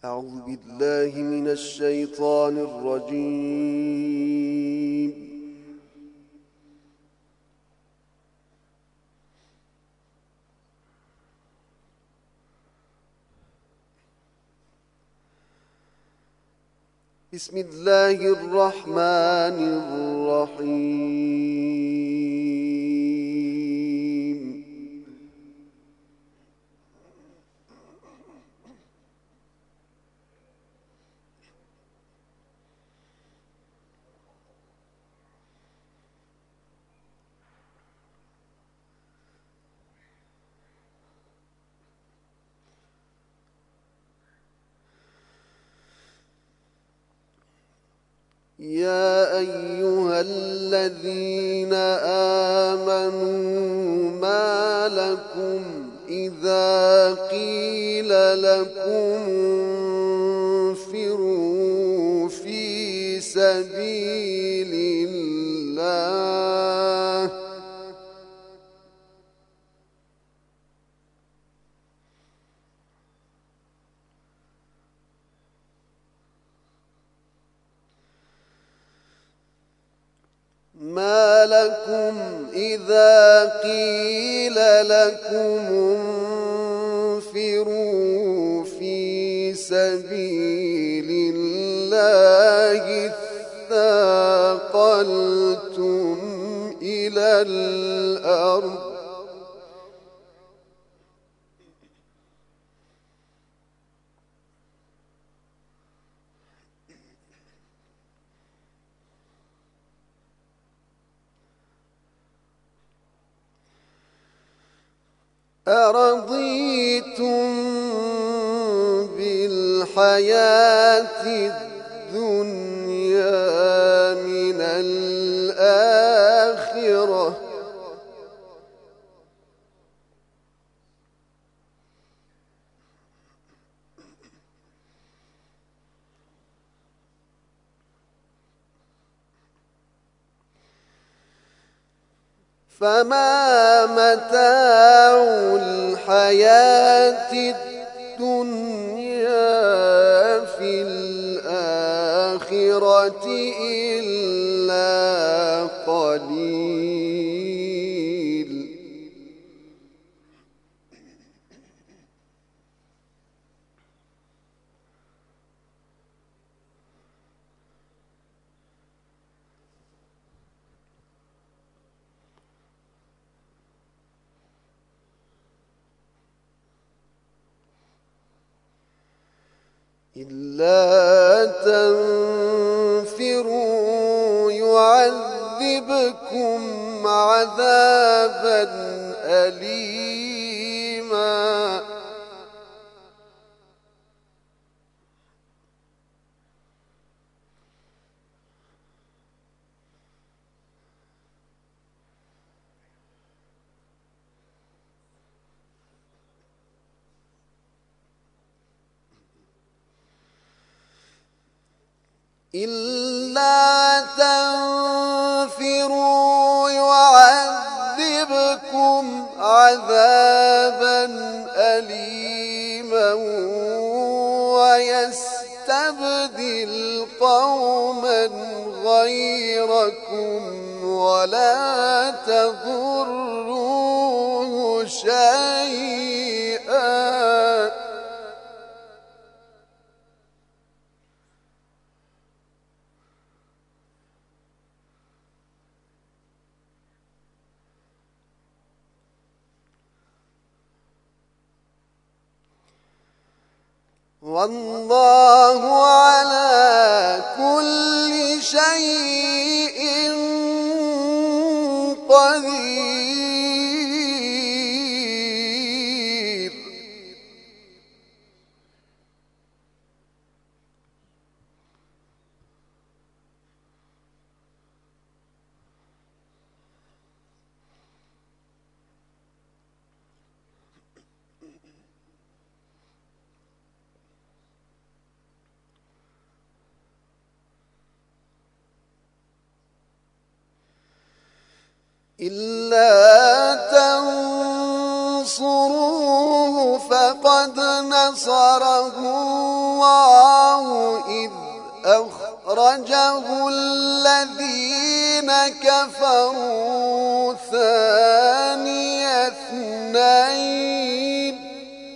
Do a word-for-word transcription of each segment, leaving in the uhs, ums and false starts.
أعوذ بالله من الشيطان الرجيم. بسم الله الرحمن الرحيم. يا أيها الذين آمنوا ما لكم إذا قيل لكم انفروا في سبيل الله ما لكم إذا قيل لكم انفروا في سبيل الله اثاقلتم إلى الأرض أرضيتم بالحياة الدنيا من الآخرة فما متاع الحياة الدنيا في الآخرة إلا قليل. إلا تنفروا يعذبكم عذابا أليما إلا تنفروا يعذبكم عذابا أليما ويستبدل قوما غيركم ولا تضروه شيئا والله على كل شيء قدير. إلا تنصروه فقد نصره الله إذ أخرجه الذين كفروا ثاني اثنين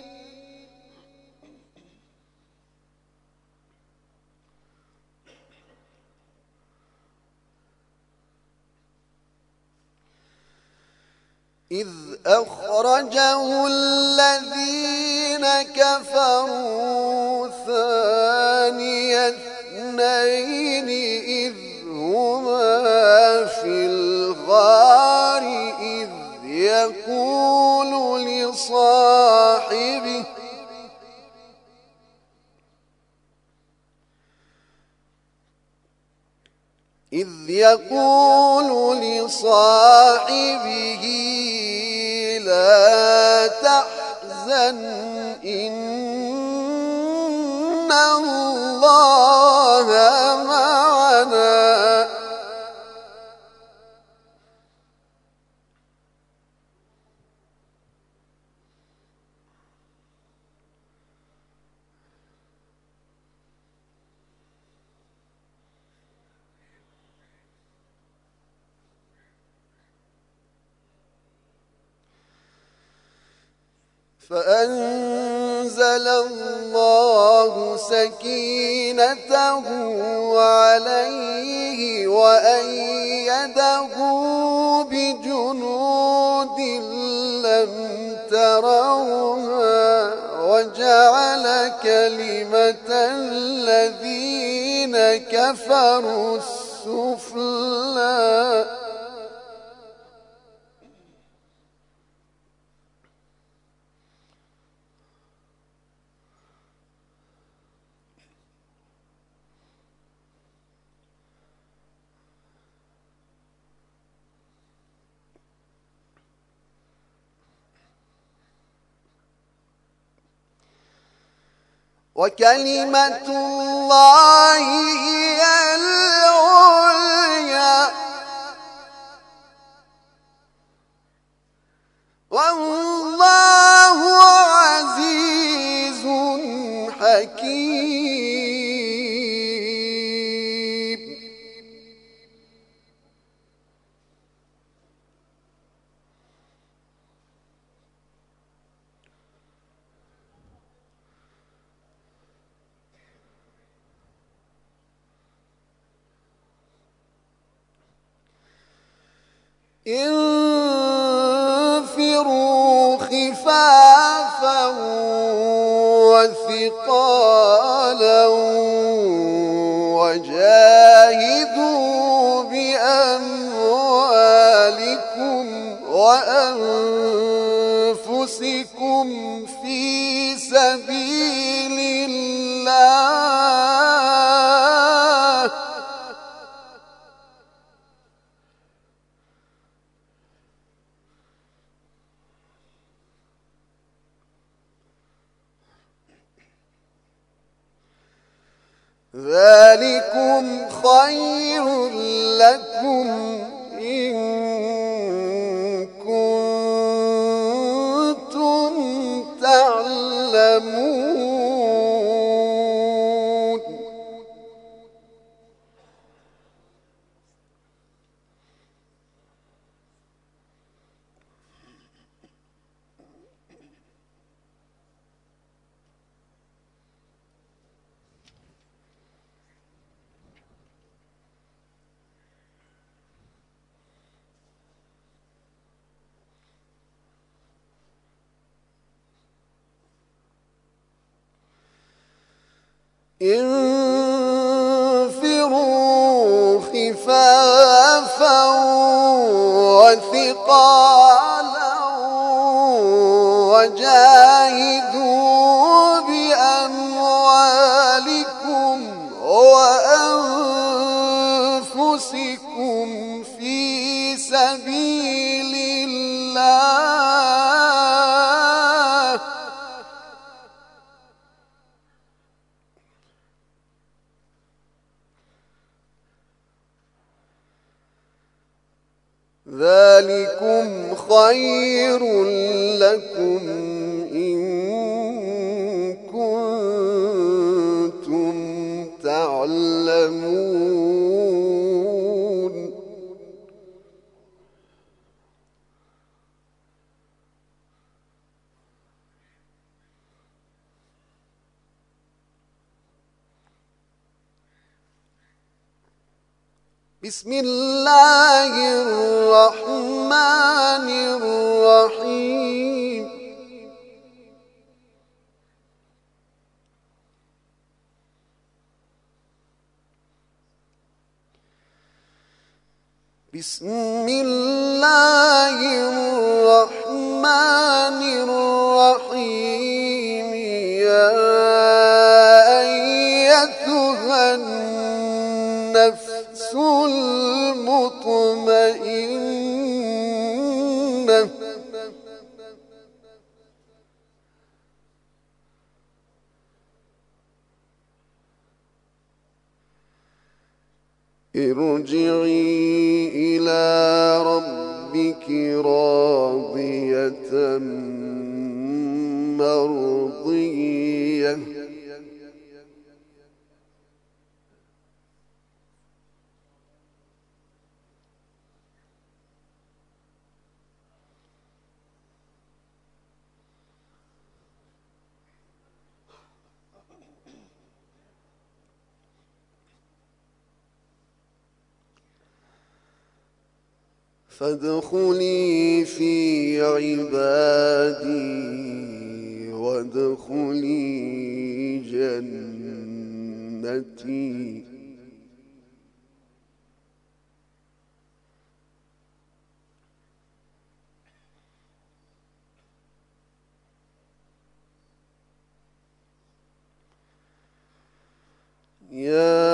إذ أخرجه الذين كفروا ثاني اثنين إذ هما في الغار إذ يقول لصاحبه إذ يقول لصاحبه لا تحزن إن الله معنا فأنزل الله سكينته عليه وأيده بجنود لم تروها وجعل كلمة الذين كفروا السفلى وكلمة الله هي العليا والله عزيز حكيم انفروا خفافا وثقالا وجاهدوا بأموالكم وأنفسكم في سبيل الله ذلكم خير لكم إن كنتم تعلمون انفروا خفافا وثقالا وجاهدوا بأموالكم وأنفسكم في سبيل الله ذلكم خير لكم إن كنتم بسم الله الرحمن الرحيم بسم الله الرحمن الرحيم يا أيتها النفس المطمئنة ارجعي إلى ربك راضية مرضية فادخلي في عبادي وادخلي جنتي يا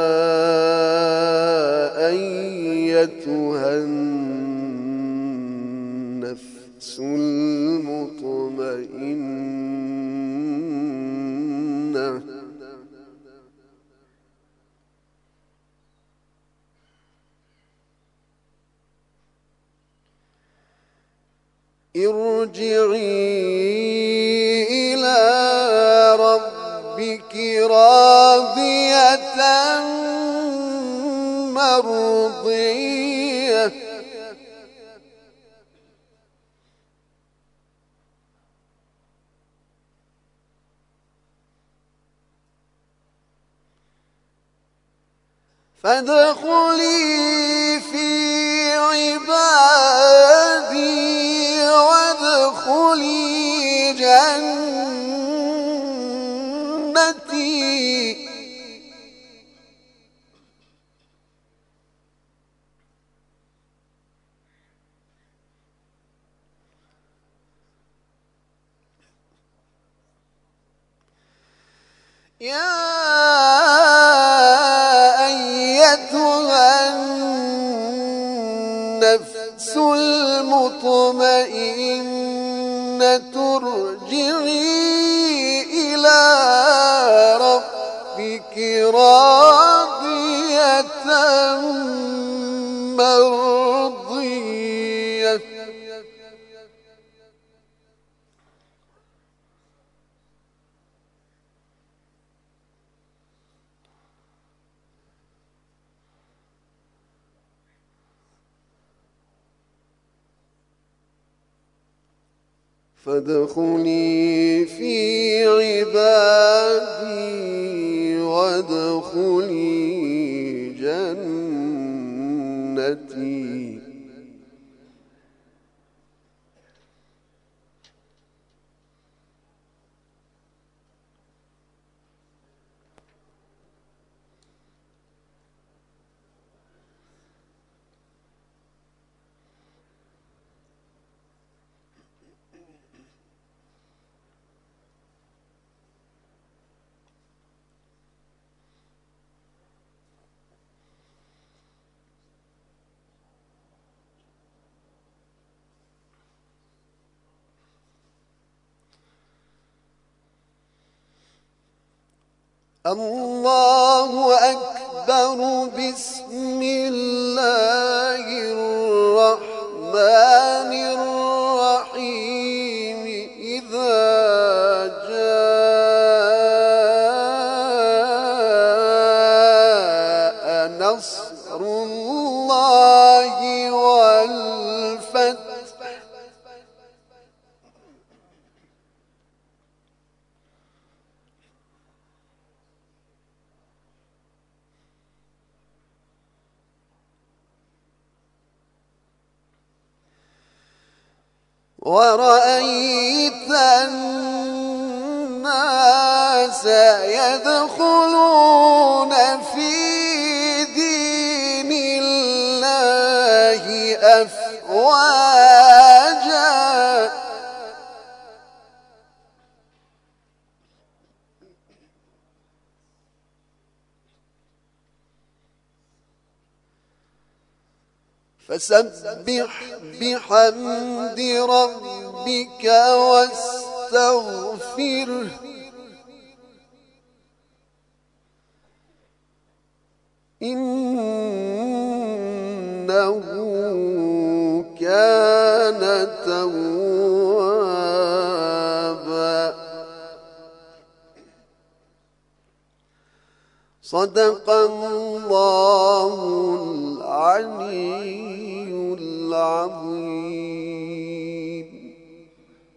أيتها النفس المطمئنة ارجعي إلى ربك راضية مرضية فادخلي في عبادي وادخلي جنتي يا أيتها النفس المطمئنة ارجعي إلى ربك راضية مرضية فادخلي في عبادي وادخلي جنتي الله أكبر بسم الله الرحمن الرحيم إذا جاء نصر الله والفتح ورأيت الناس يدخلون في دين الله أفواجا فسبح بحمد ربك واستغفره إنه كان توابا. صدق الله العلي العظيم.